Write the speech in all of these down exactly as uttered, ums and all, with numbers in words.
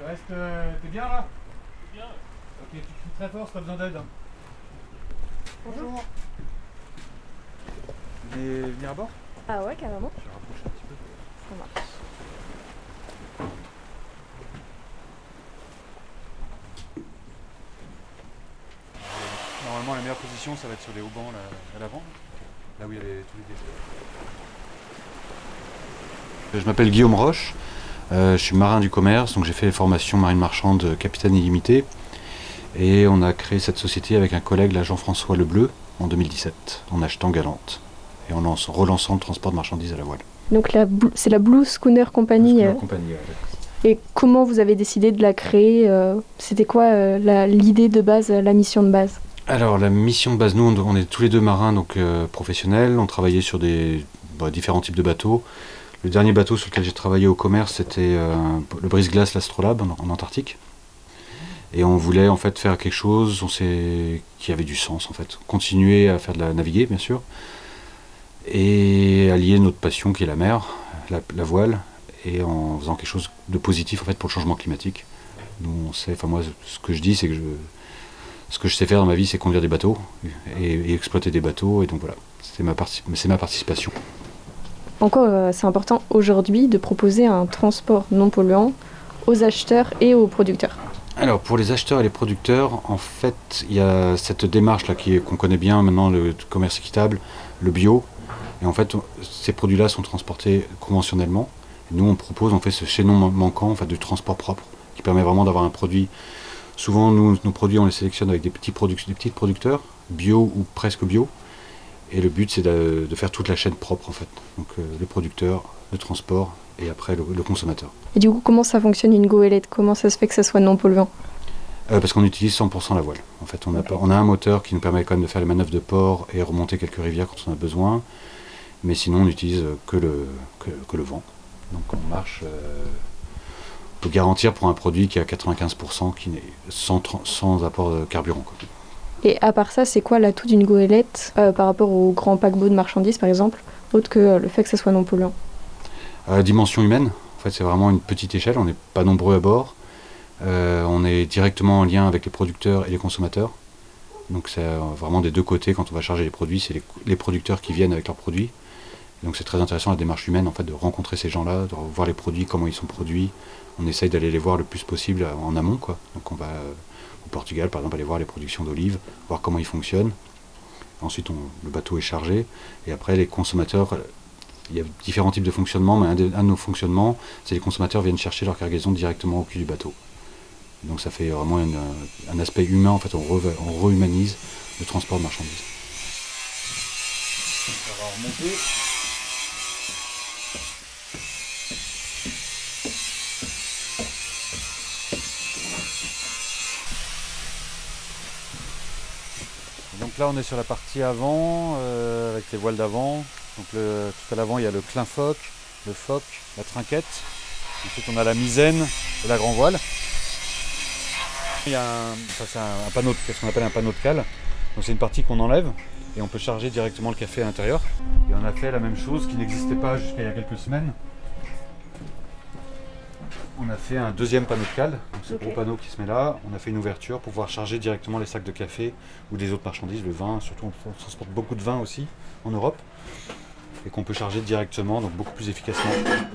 reste, euh, t'es bien là? Bien. Ok, tu cries très fort si t'as besoin d'aide. Bonjour. Vous venez venir à bord? Ah ouais, carrément. Je vais rapprocher un petit peu. Ça marche. Normalement, la meilleure position, ça va être sur les haubans là, à l'avant, là où il y a les, tous les déchets. Je m'appelle Guillaume Roche, euh, je suis marin du commerce, donc j'ai fait formation marine marchande capitaine illimité. Et on a créé cette société avec un collègue, là, Jean-François Lebleu, en deux mille dix-sept, en achetant Galante. Et en lance, relançant le transport de marchandises à la voile. Donc la, c'est la Blue Schooner Company. Blue Schooner euh, Company, ouais. Et comment vous avez décidé de la créer euh, C'était quoi euh, la, l'idée de base, euh, la mission de base? Alors la mission de base, nous on, on est tous les deux marins donc euh, professionnels, on travaillait sur des bah, différents types de bateaux. Le dernier bateau sur lequel j'ai travaillé au commerce, c'était euh, le brise-glace l'Astrolabe en, en Antarctique. Et on voulait en fait faire quelque chose on sait, qui avait du sens en fait. Continuer à faire de la naviguer bien sûr, et allier notre passion qui est la mer, la, la voile, et en faisant quelque chose de positif en fait pour le changement climatique. Nous on sait, enfin moi ce que je dis c'est que je, ce que je sais faire dans ma vie c'est conduire des bateaux et, et exploiter des bateaux, et donc voilà, c'est ma, partic- c'est ma participation. Encore, euh, c'est important aujourd'hui de proposer un transport non polluant aux acheteurs et aux producteurs. Alors pour les acheteurs et les producteurs, en fait, il y a cette démarche là qui est, qu'on connaît bien maintenant, le commerce équitable, le bio. Et en fait, on, ces produits-là sont transportés conventionnellement. Et nous, on propose, on fait ce chaînon manquant, en fait, du transport propre, qui permet vraiment d'avoir un produit. Souvent, nous, nos produits, on les sélectionne avec des petits, produc- des petits producteurs, bio ou presque bio. Et le but, c'est de, de faire toute la chaîne propre, en fait. Donc euh, le producteur, le transport et après le, le consommateur. Et du coup, comment ça fonctionne une goélette? Comment ça se fait que ça soit non polluant? Euh, parce qu'on utilise cent pour cent la voile. En fait, on a, Okay. on a un moteur qui nous permet quand même de faire les manœuvres de port et remonter quelques rivières quand on a besoin. Mais sinon, on n'utilise que le, que, que le vent. Donc on marche, euh, on peut garantir pour un produit qui est à quatre-vingt-quinze pour cent, qui n'est sans, sans apport de carburant, quoi. Et à part ça, c'est quoi l'atout d'une goélette euh, par rapport aux grands paquebots de marchandises, par exemple, autre que euh, le fait que ça soit non polluant? À la dimension humaine, en fait, c'est vraiment une petite échelle, on n'est pas nombreux à bord. Euh, on est directement en lien avec les producteurs et les consommateurs. Donc c'est vraiment des deux côtés. Quand on va charger les produits, c'est les, les producteurs qui viennent avec leurs produits. Donc c'est très intéressant la démarche humaine en fait, de rencontrer ces gens-là, de voir les produits, comment ils sont produits. On essaye d'aller les voir le plus possible en amont, quoi. Donc on va euh, au Portugal par exemple aller voir les productions d'olives, voir comment ils fonctionnent. Ensuite on, le bateau est chargé et après les consommateurs, il y a différents types de fonctionnement, mais un de, un de nos fonctionnements, c'est les consommateurs viennent chercher leur cargaison directement au cul du bateau. Donc ça fait vraiment une, un aspect humain, en fait on, re, on rehumanise le transport de marchandises. On va remonter. Donc là on est sur la partie avant, euh, avec les voiles d'avant. Donc le, tout à l'avant il y a le clin phoque, le phoque, la trinquette. Ensuite on a la misaine et la grand voile. Il y a un, enfin c'est un, un panneau, de, ce qu'on appelle un panneau de cale. Donc c'est une partie qu'on enlève et on peut charger directement le café à l'intérieur. Et on a fait la même chose qui n'existait pas jusqu'à il y a quelques semaines. On a fait un deuxième panneau de cale, donc ce okay. gros panneau qui se met là. On a fait une ouverture pour pouvoir charger directement les sacs de café ou des autres marchandises, le vin, surtout on transporte beaucoup de vin aussi en Europe. Et qu'on peut charger directement, donc beaucoup plus efficacement.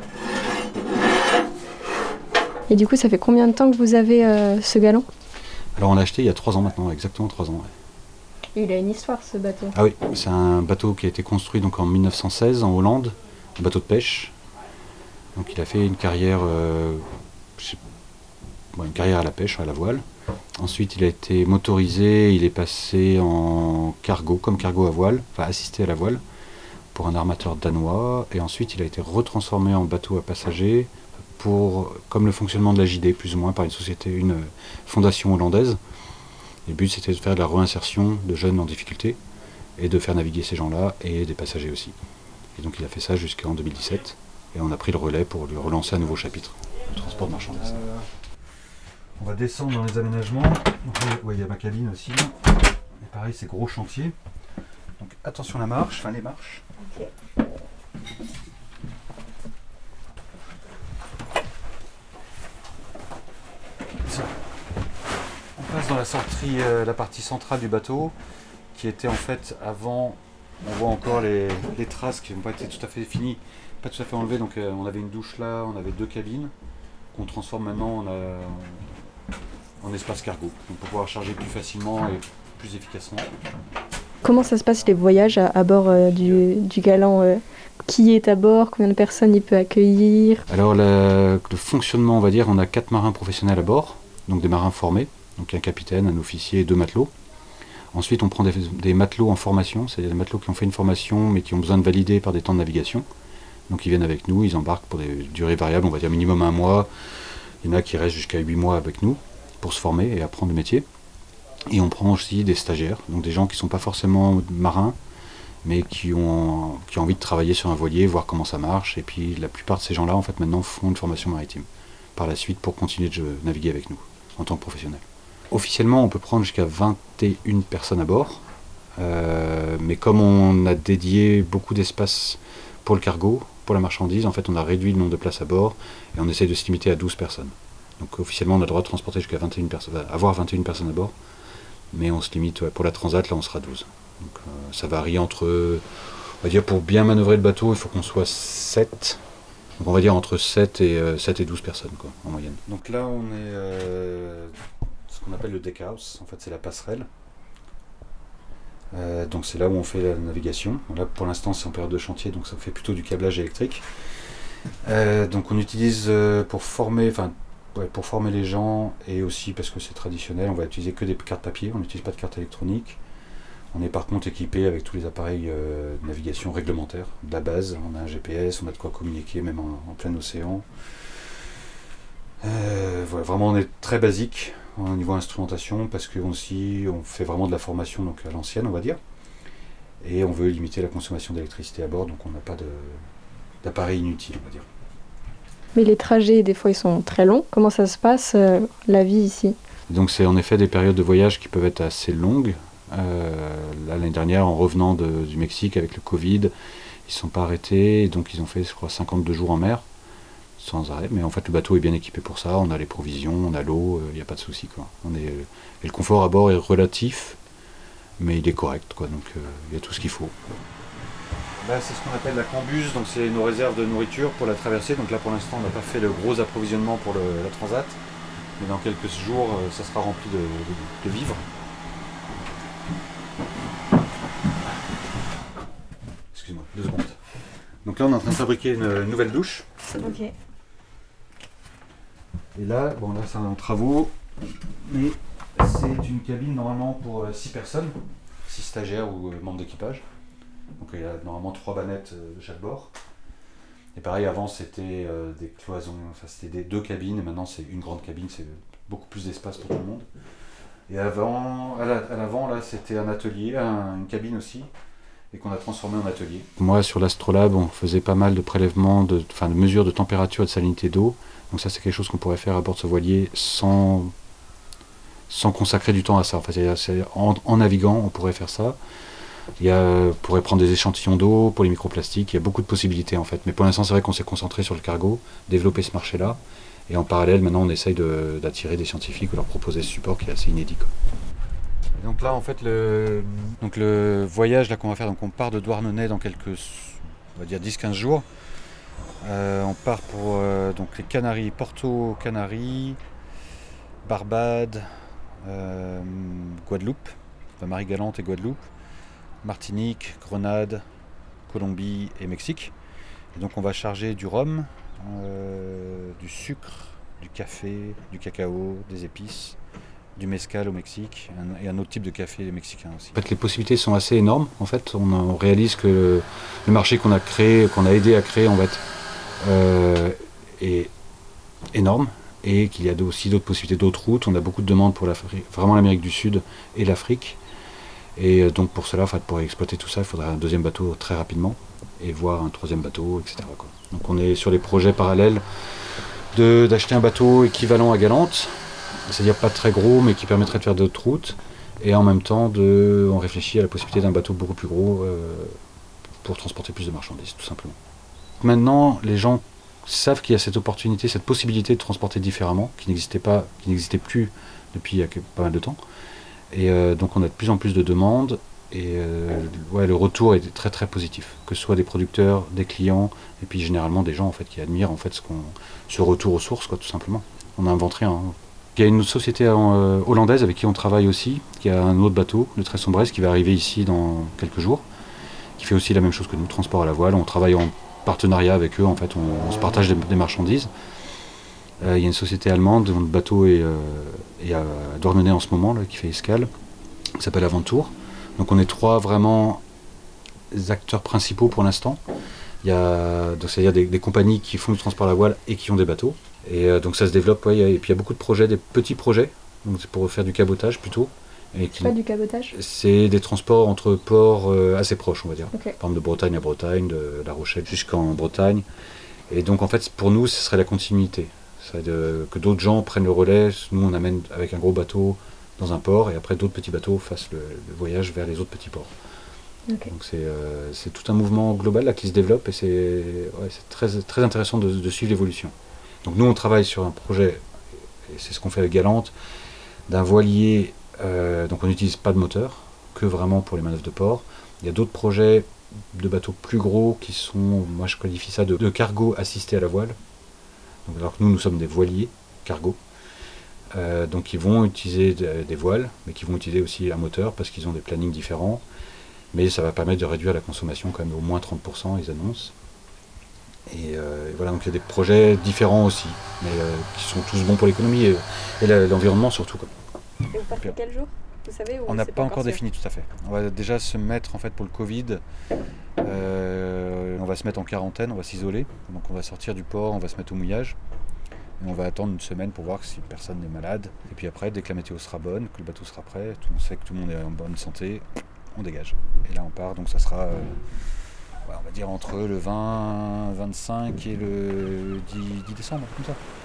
Et du coup, ça fait combien de temps que vous avez euh, ce galon? Alors on l'a acheté il y a trois ans maintenant, exactement trois ans. Ouais. Et il a une histoire ce bateau. Ah oui, c'est un bateau qui a été construit donc en mille neuf cent seize en Hollande, un bateau de pêche. Donc il a fait une carrière, euh, je sais, bon, une carrière à la pêche, à la voile. Ensuite il a été motorisé, il est passé en cargo, comme cargo à voile, enfin assisté à la voile, pour un armateur danois. Et ensuite il a été retransformé en bateau à passagers, pour, comme le fonctionnement de la J D, plus ou moins, par une société, une fondation hollandaise. Le but c'était de faire de la réinsertion de jeunes en difficulté et de faire naviguer ces gens-là et des passagers aussi. Et donc il a fait ça jusqu'en deux mille dix-sept et on a pris le relais pour lui relancer un nouveau chapitre, le transport de marchandises. Euh, on va descendre dans les aménagements. Donc, ouais, il y a ma cabine aussi. Et pareil, c'est gros chantier. Donc attention à la marche, enfin les marches. Okay. passe dans la, sortie, euh, la partie centrale du bateau, qui était en fait avant, on voit encore les, les traces qui n'ont pas été tout à fait finies, pas tout à fait enlevées. Donc euh, on avait une douche là, on avait deux cabines, qu'on transforme maintenant en, euh, en espace cargo, donc pour pouvoir charger plus facilement et plus efficacement. Comment ça se passe les voyages à, à bord euh, du, du Galant euh, Qui est à bord? Combien de personnes il peut accueillir? Alors le, le fonctionnement, on va dire, on a quatre marins professionnels à bord, donc des marins formés, donc un capitaine, un officier et deux matelots. Ensuite on prend des, des matelots en formation, c'est-à-dire des matelots qui ont fait une formation mais qui ont besoin de valider par des temps de navigation. Donc ils viennent avec nous, ils embarquent pour des durées variables, on va dire minimum un mois. Il y en a qui restent jusqu'à huit mois avec nous pour se former et apprendre le métier. Et on prend aussi des stagiaires, donc des gens qui ne sont pas forcément marins, mais qui ont, qui ont envie de travailler sur un voilier, voir comment ça marche. Et puis la plupart de ces gens-là, en fait, maintenant font une formation maritime par la suite pour continuer de naviguer avec nous en tant que professionnels. Officiellement, on peut prendre jusqu'à vingt et une personnes à bord, euh, mais comme on a dédié beaucoup d'espace pour le cargo, pour la marchandise, en fait, on a réduit le nombre de places à bord et on essaie de se limiter à douze personnes. Donc officiellement, on a le droit de transporter jusqu'à vingt et une personnes, avoir vingt et une personnes à bord. Mais on se limite, ouais, pour la transat, là on sera douze. Donc euh, ça varie entre, on va dire pour bien manœuvrer le bateau, il faut qu'on soit sept. Donc on va dire entre sept et, euh, sept et douze personnes quoi, en moyenne. Donc là on est euh, ce qu'on appelle le deck house, en fait c'est la passerelle. Euh, donc c'est là où on fait la navigation. Bon, là pour l'instant c'est en période de chantier, donc ça fait plutôt du câblage électrique. Euh, donc on utilise euh, pour former, enfin Ouais, pour former les gens et aussi parce que c'est traditionnel, on va utiliser que des cartes papier, on n'utilise pas de carte électronique. On est par contre équipé avec tous les appareils euh, de navigation réglementaires de la base. On a un G P S, on a de quoi communiquer même en, en plein océan. Euh, voilà, vraiment on est très basique au niveau instrumentation parce que aussi on fait vraiment de la formation donc à l'ancienne on va dire. Et on veut limiter la consommation d'électricité à bord, donc on n'a pas de, d'appareil inutile on va dire. Mais les trajets, des fois, ils sont très longs. Comment ça se passe, euh, la vie ici? Donc c'est en effet des périodes de voyage qui peuvent être assez longues. Euh, là, l'année dernière, en revenant de, du Mexique avec le Covid, ils ne sont pas arrêtés. Et donc ils ont fait, je crois, cinquante-deux jours en mer, sans arrêt. Mais en fait, le bateau est bien équipé pour ça. On a les provisions, on a l'eau, il n'y a pas de souci, quoi. On est, et le confort à bord est relatif, mais il est correct, quoi. Donc il y a tout ce qu'il faut. Là, c'est ce qu'on appelle la cambuse, donc c'est nos réserves de nourriture pour la traversée. Donc là, pour l'instant, on n'a pas fait le gros approvisionnement pour le, la transat, mais dans quelques jours, ça sera rempli de, de, de vivres. Excuse-moi, deux secondes. Donc là, on est en train de fabriquer une nouvelle douche. Ok. Et là, bon, là, c'est en travaux, mais c'est une cabine normalement pour six personnes, six stagiaires ou membres d'équipage. Donc il y a normalement trois bannettes de chaque bord. Et pareil, avant c'était euh, des cloisons, enfin c'était des deux cabines, et maintenant c'est une grande cabine, c'est beaucoup plus d'espace pour tout le monde. Et avant, à, la, à l'avant, là c'était un atelier, un, une cabine aussi, et qu'on a transformé en atelier. Moi sur l'Astrolabe, on faisait pas mal de prélèvements, de, enfin, de mesures de température et de salinité d'eau. Donc ça c'est quelque chose qu'on pourrait faire à bord de ce voilier sans, sans consacrer du temps à ça. Enfin, c'est, c'est, en, en naviguant, on pourrait faire ça. Il y a, on pourrait prendre des échantillons d'eau pour les microplastiques, il y a beaucoup de possibilités en fait. Mais pour l'instant, c'est vrai qu'on s'est concentré sur le cargo, développer ce marché-là. Et en parallèle, maintenant, on essaye de, d'attirer des scientifiques ou leur proposer ce support qui est assez inédit, quoi. Et donc là, en fait, le, donc le voyage là, qu'on va faire, donc on part de Douarnenez dans quelques, on va dire dix à quinze jours. Euh, on part pour euh, donc les Canaries, Porto Canaries, Barbade, euh, Guadeloupe, enfin Marie-Galante et Guadeloupe. Martinique, Grenade, Colombie et Mexique. Et donc on va charger du rhum, euh, du sucre, du café, du cacao, des épices, du mezcal au Mexique un, et un autre type de café mexicain aussi. En fait, les possibilités sont assez énormes. En fait, on, on réalise que le, le marché qu'on a créé, qu'on a aidé à créer, en fait, euh, est énorme et qu'il y a aussi d'autres possibilités, d'autres routes. On a beaucoup de demandes pour l'Afrique, vraiment l'Amérique du Sud et l'Afrique. Et donc pour cela, pour exploiter tout ça, il faudrait un deuxième bateau très rapidement et voir un troisième bateau, et cetera quoi. Donc on est sur les projets parallèles de, d'acheter un bateau équivalent à Galante, c'est-à-dire pas très gros mais qui permettrait de faire d'autres routes. Et en même temps, de, on réfléchit à la possibilité d'un bateau beaucoup plus gros euh, pour transporter plus de marchandises, tout simplement. Maintenant, les gens savent qu'il y a cette opportunité, cette possibilité de transporter différemment, qui n'existait pas, qui n'existait plus depuis il y a pas mal de temps. Et euh, donc on a de plus en plus de demandes. Et euh, ouais, le retour est très très positif, que ce soit des producteurs, des clients, et puis généralement des gens en fait qui admirent en fait ce, qu'on, ce retour aux sources, quoi, tout simplement. On n'invente rien. Hein. Il y a une société euh, hollandaise avec qui on travaille aussi, qui a un autre bateau, le Tresson-Brest, qui va arriver ici dans quelques jours, qui fait aussi la même chose que nous, transport à la voile. On travaille en partenariat avec eux, en fait, on, on se partage des, des marchandises. Euh, il y a une société allemande dont le bateau est, euh, est à Douarnenez en ce moment, là, qui fait escale, qui s'appelle Aventour. Donc on est trois vraiment acteurs principaux pour l'instant. Il y a, donc c'est-à-dire des, des compagnies qui font du transport à la voile et qui ont des bateaux. Et euh, donc ça se développe, ouais, et puis il y a beaucoup de projets, des petits projets, donc c'est pour faire du cabotage plutôt. Et qui, pas du cabotage. C'est des transports entre ports euh, assez proches, on va dire. Okay. Par exemple de Bretagne à Bretagne, de La Rochelle jusqu'en Bretagne. Et donc en fait pour nous ce serait la continuité. C'est de, que d'autres gens prennent le relais, nous on amène avec un gros bateau dans un port et après d'autres petits bateaux fassent le, le voyage vers les autres petits ports. Okay. Donc c'est, euh, c'est tout un mouvement global là qui se développe et c'est, ouais, c'est très, très intéressant de, de suivre l'évolution. Donc nous on travaille sur un projet, et c'est ce qu'on fait avec Galante, d'un voilier, euh, donc on n'utilise pas de moteur, que vraiment pour les manœuvres de port. Il y a d'autres projets de bateaux plus gros qui sont, moi je qualifie ça de, de cargo assisté à la voile. Donc, alors que nous nous sommes des voiliers cargo. Euh, donc ils vont utiliser de, des voiles, mais qui vont utiliser aussi un moteur parce qu'ils ont des plannings différents. Mais ça va permettre de réduire la consommation quand même au moins trente pour cent, ils annoncent. Et, euh, et voilà, donc il y a des projets différents aussi, mais euh, qui sont tous bons pour l'économie et, et la, l'environnement surtout. Quoi. Et vous partez quel jour, vous savez, ou on n'a pas, pas encore sûr. défini tout à fait. On va déjà se mettre en fait pour le Covid, euh, on va se mettre en quarantaine, on va s'isoler. Donc on va sortir du port, on va se mettre au mouillage. Et on va attendre une semaine pour voir si personne n'est malade. Et puis après, dès que la météo sera bonne, que le bateau sera prêt, on sait que tout le monde est en bonne santé, on dégage. Et là on part, donc ça sera, euh, ouais, on va dire entre le vingt, vingt-cinq et le dix, dix décembre, comme ça.